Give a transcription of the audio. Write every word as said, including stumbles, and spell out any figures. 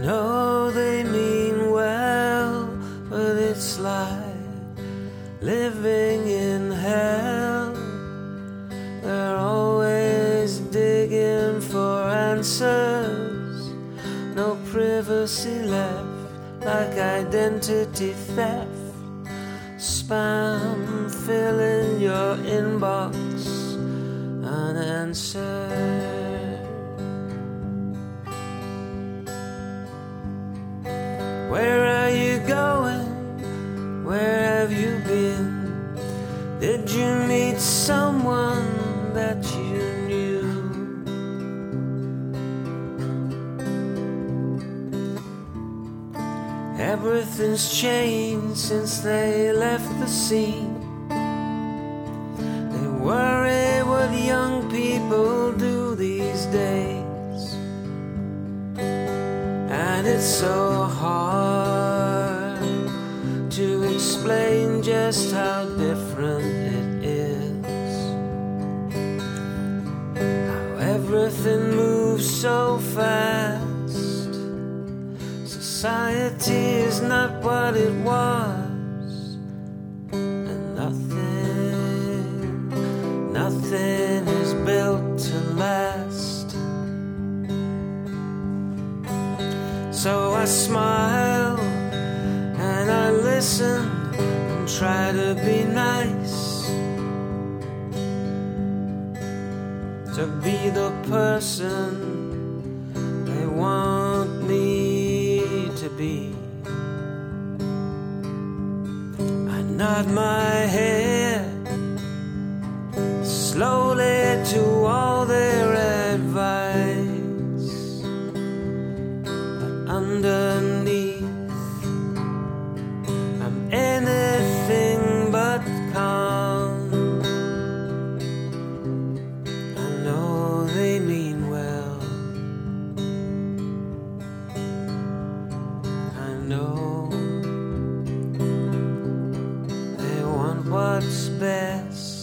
know they mean well, but it's like living in hell. They're always digging for answers, no privacy left, like identity theft. Spam filling your inbox unanswered. Where are you going? Where have you been? Did you meet someone that you knew? Everything's changed since they left the scene. They worry what young people do these days, and it's so hard to explain just how different it is. How everything moves so fast. Society is not what it was, and nothing, nothing is built to last. So I smile and I listen and try to be nice, to be the person they want me to be. I nod my head slowly to all their advice, but underneath I'm anything but calm. I know they mean well, I know they want what's best.